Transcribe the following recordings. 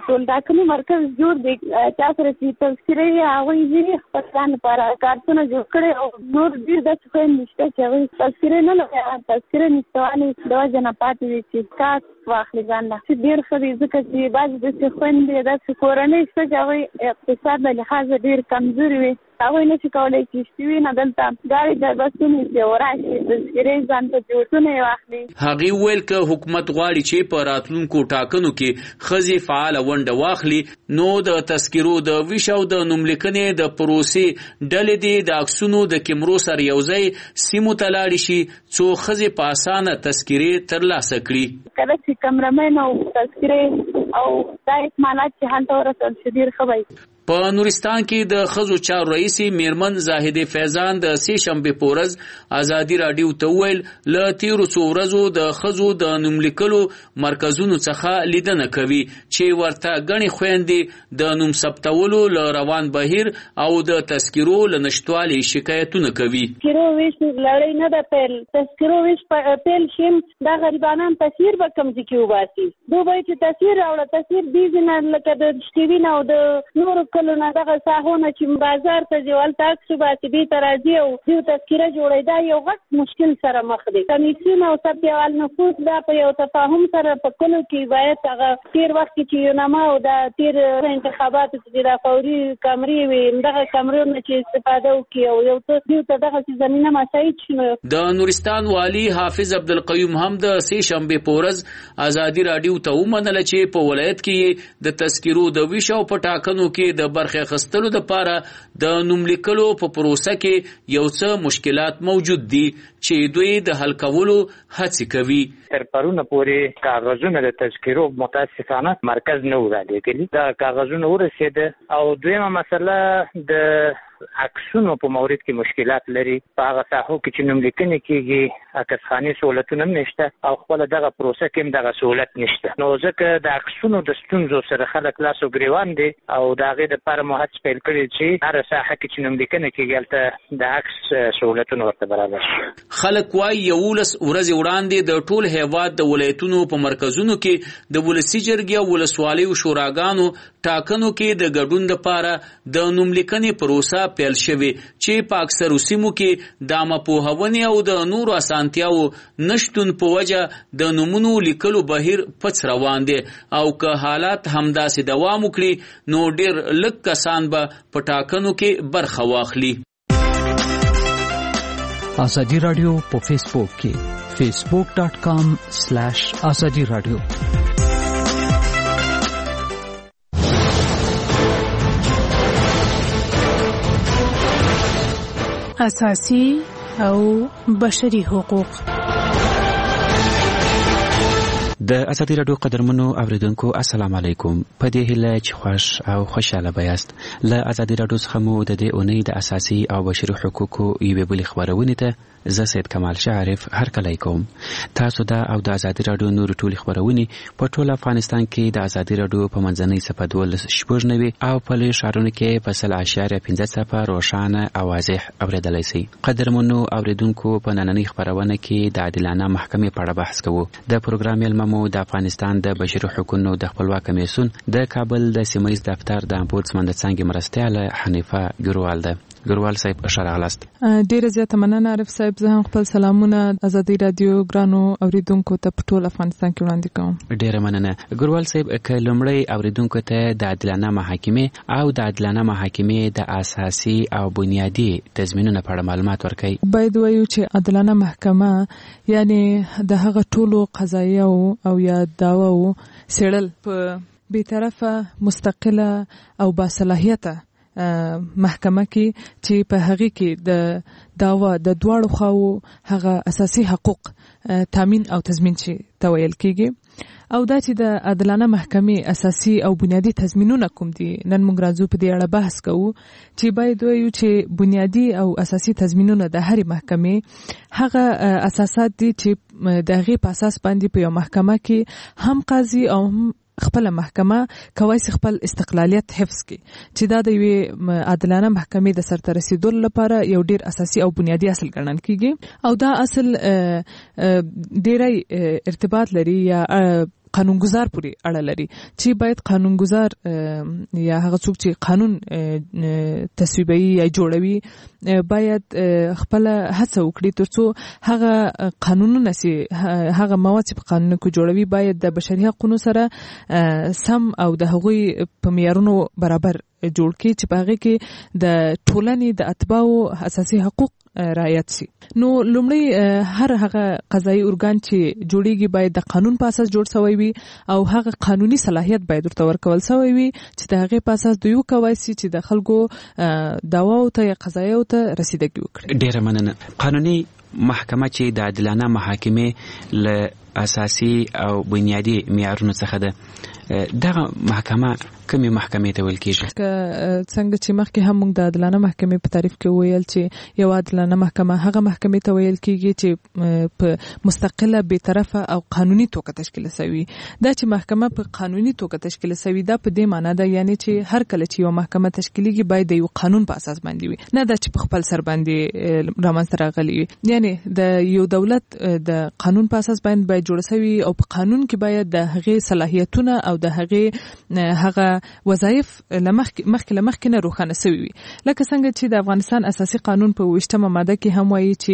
ټول ټاکنې مرکز جوړ دی چا سره چې تذکره یې هغوی ځینې خپل ځان لپاره کارتونه جوړ کړي او نور ډېر داسې خویندې نشته چې هغوی تذکره نه لري تذکره نشتوالې د وجه نه پاتې دي چې کار واخلي ځان له چې ډېر ښه دی ځکه چې بعضې داسې خویندې داسې کورنۍ شته چې هغوی اقتصاد له لحاظه ډېر کمزوري وي هغوی نشي کولی چې شتوي نه دلته ګاډي د بسونو چې وراشي تذکرې ځان ته جوړونه یې واخلي. هغې وویل که حکومت غواړي چې په راتلونکو ټاکنو کې ښځې فعاله ونډه واخلي نو د تذکرو د ویش او د نوملیکنې د پروسې ډلې دې د عکسونو د کیمرو سره یوځای سیمو ته لاړې شي څو ښځې په اسانه تذکرې ترلاسه کړي. کله چې کمرمن او تذکرې او دا اکمالات چې هلته ورسول شي ډېر ښه وي. په نورستان کې د ښځو چارو رئیس میرمن زاهدې فیضان د سې شنبې په ورځ ازادي راډیو ته وویل له تیرو څو ورځو د ښځو د نوملیکلو مرکزونو څخه لیدنه کوي چې ورته ګڼې خویندې د نوم ثبتولو له روان بهیر او د تذکرو له نشتوالي شکایتونه کوي. تذکرو ویش لړۍ نه ده پیل تذکرو ویش پیل شیم دا غریبانان تصویر به کم ځای کې وباسي دوی چې تصویر راوړه تصویر دې نه لکه د شتوي نه او د نورو کلونه دغه ساحونه چې بازار ته ځي هلته عکس وباسي دې ته راځي او دې تذکره جوړوي دا یو غټ مشکل سره مخ دی. کمیسیون او ثبتول نفوس دا په یو تفاهم سره په کلو کې باید هغه تیر وخت چې یو نامه او دا تیر انتخاباتو چې دا فوري کمرې وي دغه کمرونو چې استفاده وکړي او یو دې ته دغه زمینه مساعد شي. د نورستان والی حافظ عبدالقیوم هم د سې شنبې په ورځ ازادي راډیو ته ومنله چې په ولایت کې د تذکرو د ویش او په ټاکنو کې د برخه اخیستلو لپاره د نوملیکلو په پروسه کې یو څه مشکلات موجود دي چې دوی د حل کولو هڅې کوي. تر پرونه پورې کاغذونه د تذکرو متاسفانه مرکز نه ورالېږلي دا کاغذونه ورسېده او دویمه مسله د عکسونو په مورد کې مشکلات لري په هغه ساحو کې چې نوملیکنې کېږي عکسخاني سهولتونه هم نشته او خپله دغه پروسه کې هم دغه سهولت نشته نو ځکه د عکسونو د ستونزو سره خلک لاس و ګریوان دي او د هغې دپاره مو هڅې پیل کړي چې هره ساحه کې چې نوملیکنه کېږي هلته د عکس سهولتونه ورته برابر شي. خلک وایي 11 ورځې وړاندې د ټول هیواد د ولایتونو په مرکزونو کې د ولسي جرګې او ولسوالیو شوراګانو ټاکنو کې د ګډون لپاره د نوملیکنې پروسه پیل شوی چې په اکثرو سیمو کې د عامه پوهونې او د نورو اسانتیاو نشتون په وجه د نومونو لیکلو بهیر پڅ روان دی او که حالات همداسې دوام وکړي نو ډېر لږ کسان به په ټاکنو کې برخه واخلي. ازادي راډیو په فیسبوک کې facebook.com/ازادي راډیو. اساسي او بشري حقوق. د ازادي راډیو قدرمنو اوریدونکو السلام علیکم. په دې هیله چې خوش او خوشاله بیاست. له ازادي راډیو څخه مو د دې اونۍ د اساسي او بشري حقوقو یوې بلې خبرونې ته زه سید کمال شعرف هرکلی کوم. تاسو دا او د ازادي راډیو نور ټولې خبرونې په ټول افغانستان کې د ازادي راډیو په منځنۍ صفحه 12 او په لوی ښارونو کې په 0.5 روښانه او واضح اوریدلی شئ. قدرمنو اوریدونکو په نننۍ خبرونه کې د عادلانه محکمې په اړه بحث کوو. د پروګرام مو د افغانستان د بشري حقوقو د خپلواک کمیسیون د کابل د سیمه‌ییز دفتر د امبودسمن د څنګه مرستیاله حنیفه ګروال ده. ګروال صاحب اشراغلاست. ډیره زیاته مننه عارف صاحب. زه هم خپل سلامونه ازادي رادیو ګرانو اوریدونکو ته په ټول افغانستان کې وړاندې کوم. ډیره مننه ګروال صاحب. که لومړی اوریدونکو ته د عادلانه محاکمې او د عادلانه محاکمې د اساسي او بنیادی تضمینونو په اړه معلومات ورکړئ. باید وایو چې عادلانه محکمه یعنی د هغه ټولو قضایاو او یا داواو سیړل په بی‌طرفه مستقله او باصلاحیته محکمه کې چې په هغه کې د داوا د دواړو خواو هغه اساسي حقوق تامین او تضمین شي تویل کېږي. او دا چې د عادلانه محکمې اساسي او بنیادی تضمینونه کوم دي نن موږ راځو په دې اړه بحث کوو چې باید وایو چې بنیادی او اساسي تضمینونه د هرې محکمې هغه اساسات دي چې د هغې په اساس باندې په یو محکمه کې هم قاضي او هم خپل محکمه کوي خپل استقلالیت حفظ کی چې دا د یوې عادلانه محکمې د سرته رسیدلو لپاره یو ډیر اساسي او بنیادی اصل ګڼل کیږي او دا اصل ډیری ارتباط لري یا قانونګذار پورې اړه لري چې باید قانونګذار یا هغه څوک چې قانون تصویبوي یا جوړوي باید خپل هڅه وکړي ترڅو هغه قانونونه چې هغه مواد چې په قانون کې جوړوي باید د بشري حقوقو سره سم او د هغوی په معیارونو برابر جوړ کړي چې په هغه کې د ټولنې د اتباعو اساسي حقوق رعایت شي. نو لومړی هر هغه قضایي ارګان چې جوړیږي باید د قانون په اساس جوړ شوی وي او هغه قانوني صلاحیت باید ورته ورکول شوی وي چې د هغه په اساس دوی کوي چې د خلکو دعواو ته یا قضایاو ته رسیدګي وکړي. ډیره مننه. قانوني محکمه چې د عادلانه محاکمې له اساسي او بنیادی معیارونو څخه ده، دغه محکمه کومې محکمې ته ویل کېږي؟ څنګه چې مخکې هم موږ د عادلانه محکمې په تعریف کې ویل چې یو عادلانه محکمه هغه محکمې ته ویل کېږي چې په مستقله بې طرفه او قانوني توګه تشکیل شوی. دا چې محکمه په قانوني توګه تشکیل شوی دا په دې معنی ده یعنی چې هر کله چې یو محکمه تشکیلیږي باید د یو قانون په اساس باندې وي، نه دا چې په خپل سر باندې رامنځته راغلی وي. یعنی د یو دولت د قانون په اساس باید جوړ شوی او په قانون کې باید د هغې صلاحیتونه او د هغې هغه وظایف لمخکې نه روښانه شوي وي. لکه څنګه چې د افغانستان اساسي قانون په 28مه ماده کې هم وایي چې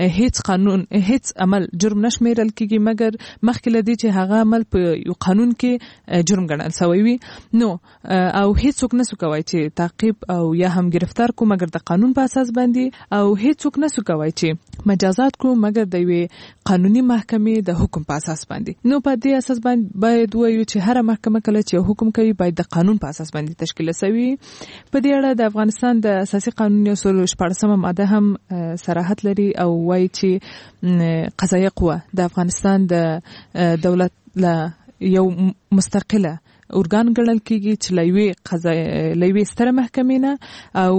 هیڅ عمل جرم نه شمیرل کېږي مګر مخکې له دې چې هغه عمل په یو قانون کې جرم ګڼل شوی وي. نو او هیڅوک نسو کوي چې تعقیب او یا هم گرفتار کو مګر د قانون په اساس باندې، او هیڅوک نسو کوي چې مجازات کو مګر د یوې قانوني محکمې د حکم په اساس باندې. نو په دې اساس باندې باید وایو چې هر محکمه کله چې حکم کوي باید د قانون په اساس باندې تشکیل شوی. په دې اړه د افغانستان د اساسي قانون 14 ماده هم صراحت لري او وایي چې قضایه قوه د افغانستان د دولت له یو مستقله ارګان ګڼل کېږي چې لوی ستره محکمې نه او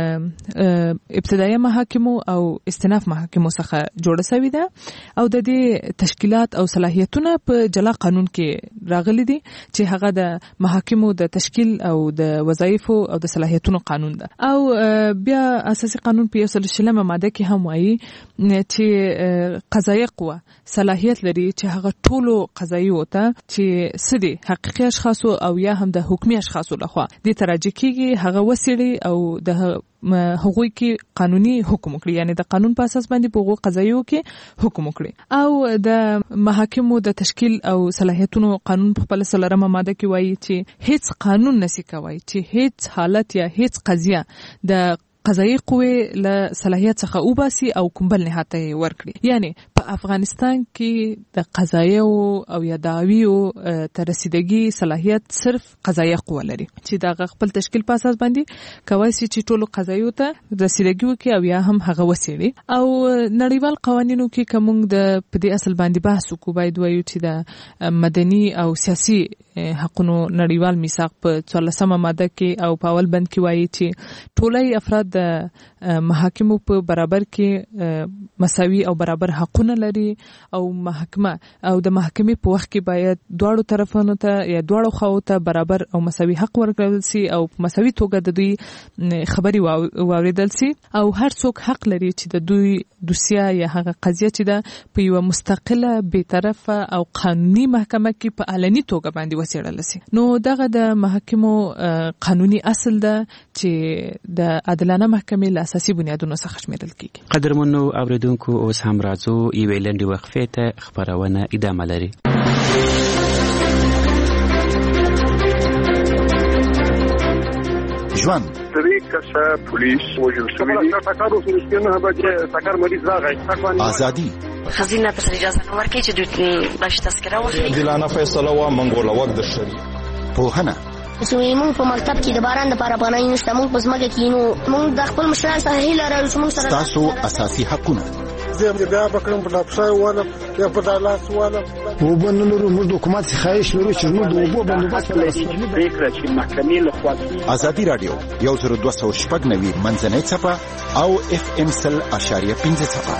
ابتدایي محاکمو او استئناف محاکمو څخه جوړه شوې ده او د دې تشکیلات او صلاحیتونه په جلا قانون کې راغلي دي چې هغه د محاکمو د تشکیل او د وظایفو او د صلاحیتونو قانون ده. او بیا اساسي قانون په 140مه ماده کې هم وایي چې قضایه قوه صلاحیت لري چې هغه ټولو قضایو ته چې سدي حقیقي اشخاص او یا هم د حکومي اشخاصو لخوا د تراجع کېږي هغه وسیړي او د هغوی کې قانوني حکم وکړي، یعنی د قانون په اساس باندې په هغو قضایو کې حکم وکړي. او د محاکمو د تشکیل او صلاحیتونو قانون په خپل 13مه ماده کې وایي چې هیڅ قانون نشي کوي چې هیڅ حالت یا هیڅ قضیه د قضایي قوې له صلاحیت څخه وباسي او کوم بل نهاد ته ورکړي. یعنی په افغانستان کې د قضایو او یا دعویو ته رسیدګي صلاحیت صرف قضایي قوه لري چې د خپل تشکیل په اساس باندې کوي چې ټولو قضایو ته رسیدګي وکړي او یا هم هغه وسیړي. او نړیوال قوانینو کې کوم د په دې اصل باندې بحث وکړو باید وایو چې د مدني او سیاسي حقوقو نړیوال میثاق په 14مه ماده کې او په اول بند کې وایي چې ټولای افراد د محاکمو په برابر کې مساوي او برابر حقونه لري او محکمه او د محکمې په وخت کې باید دواړو طرفونو ته یا دواړو خواو ته برابر او مساوي حق ورکړل شي او په مساوي توګه د دوی خبري واوریدل شي او هر څوک حق لري چې د دوی دوسیه یا هغه قضیه چې ده په یو مستقله بې طرفه او قانوني محکمه کې په علني توګه باندې وڅېړل شي. نو دغه د محاکمو قانوني اصل ده چې د عادلانه محکمې له اساسي بنیادونو څخه شمیرل کیږي. قدرمنو اوریدونکو اوس هم راځو یوې لنډې وقفې ته، خبرونه ادامه لري. ژوند طریقه پولیس وجل شوی دی تاکارو سنسکنه به تاکار مریض راغی ازادي خزینه ته اجازه نه ورکړي چې دوی باش تذکره واخلي. دلانه فیصله وا منګوله وخت د شری پوهنه زموږ په مکتب کې د باران د لپاره باندې نشته، موږ په ځمکه کې نو موږ د خپل مشران سره هیله لرو چې موږ سره تاسو اساسي حقونه زه بیا بکرم په لپسای ولا یا په دالاس ولا وبنلو موږ د حکومت خواهش لرو چې موږ د وبو بندوبست فکر چې محکمې له خوا ازادي رادیو 10290 منځنۍ صفه او FM 100.5 صفه.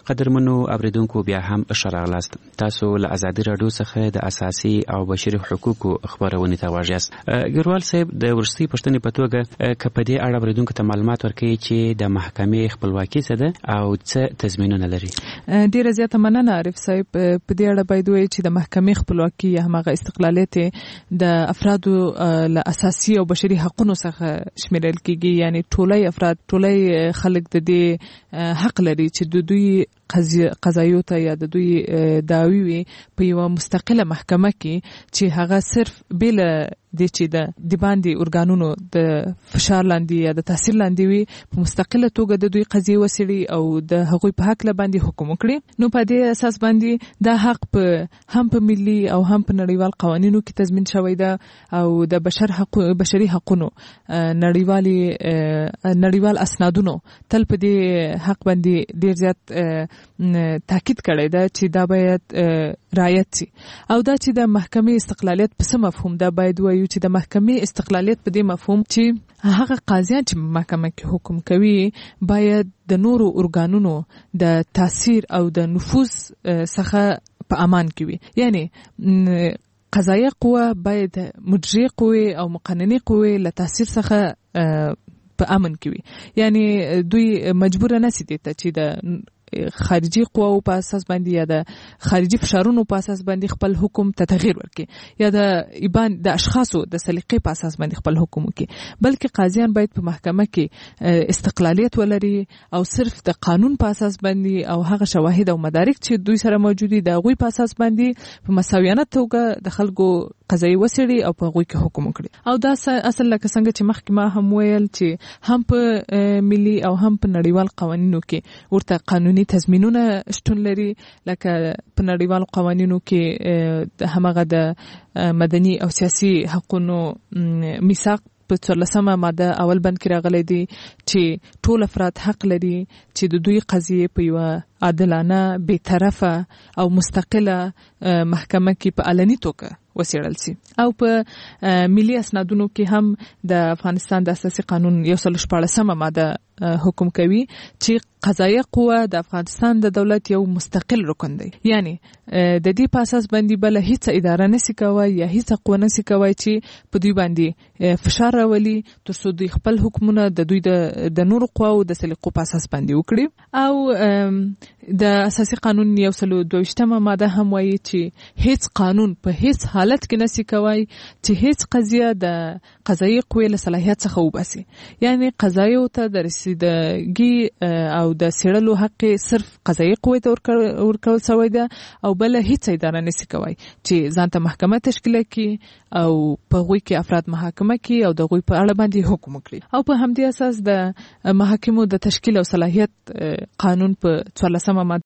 قدرمنو اوریدونکو بیا هم ښه راغلاست. تاسو له ازادي راډیو څخه د اساسي او بشري حقوقو خبرونه ته واږئ. ګروال صاحب د ورستي پښتنې په توګه که په دې اړه اوریدونکو ته معلومات ورکړي چې د محکمې خپلواکي څه ده او څه تضمینونه لري. ډیره زیاته مننه عارف صاحب. په دې اړه باید وایي چې د محکمې خپلواکي یا همغه استقلالیت د افرادو له اساسي او بشري حقوقو څخه شمیرل کیږي. یعنی ټولای افراد ټولای خلک د دې حق لري چې د دوی قضایو ته یا د دوی دعوی وي په یو مستقله محکمه کې چې هغه صرف بل د چې د باندې اورګانونو د فشار لاندې یا د تاثیر لاندې وي په مستقله توګه د دوی قضیه وسیړي او د هغوی په حق باندې حکم وکړي. نو په دې اساس باندې دا حق په هم په ملي او هم په نړیوال قوانینو کې تضمین شوی ده او د بشري حقوقو نړیوال اسنادونو تل په دې حق باندې ډیر زیات تاکید کړی ده چې دا باید رعایت شي. او دا چې د محکمې استقلالیت په څه مفهوم ده باید وایو چې د محکمې استقلالیت په دې مفهوم چې هغه قاضیان چې محکمه کې حکم کوي باید د نورو ارګانونو د تاثیر او د نفوذ څخه په امان کې وي. یعنی قضایه قوه باید مجري قوه او مقننه قوه له تاثیر څخه په امن کې وي. یعنی دوی مجبور نه سي دي چې د خارجي قواو په اساس باندې یا د خارجي فشارونو په اساس باندې خپل حکم ته تغییر ورکړي یا د اشخاصو د سلیقې په اساس باندې خپل حکم وکړي. بلکې قاضیان باید په محکمه کې استقلالیت ولري او صرف د قانون په اساس باندې او هغه شواهد او مدارک چې دوی سره موجود دي د هغوی په اساس باندې په مساویانه توګه د خلکو قضایي وسیړي او په هغوی کې حکم وکړي. او دا اصل لکه څنګه چې مخکې ما هم ویل چې هم په ملي او هم په نړیوال قوانینو کې ورته قانوني تضمینونه شتون لري. لکه په نړیوال قوانینو کې همغه د مدني او سیاسي حقوقو میثاق په 14مه ماده اول بند کې راغلی دی چې ټول افراد حق لري چې د دوی قضیه په یو عادلانه بی‌طرفه او مستقله محکمه کې په علني توګه وسیړل سي. او په ملي اسنادونو کې هم د افغانستان د اساسي قانون 114مه ماده حکم کوي چې قضایه قوه د افغانستان د دولت یو مستقل رکن دی. یعنی د دې په اساس باندې بل هیڅ اداره نشي کوي یا هیڅ قوه نشي کوي چې په دوی باندې فشار راولي ترڅو دوی خپل حکمونه د دوی د نورو قواو د سلیقو په اساس باندې وکړي. او د اساسي قانون 122مه ماده هم وایي چې هیڅ قانون په هیڅ حالت کې نشي کوي چې هیڅ قضیه د قضایي قوې له صلاحیت څخه وباسي. یعنی قضایو ته د رسیدګي او د سیړلو حق صرف قضایي قوې ته ورکول شوی ده او بل هیڅ اداره نشي کوي چې ځانته محکمه تشکیل کړي او په هغوی کې افراد محاکمه کړي او د هغوی په اړه باندې حکم وکړي. او په همدې اساس د محاکمو د تشکیل او صلاحیت قانون په 14مه ماده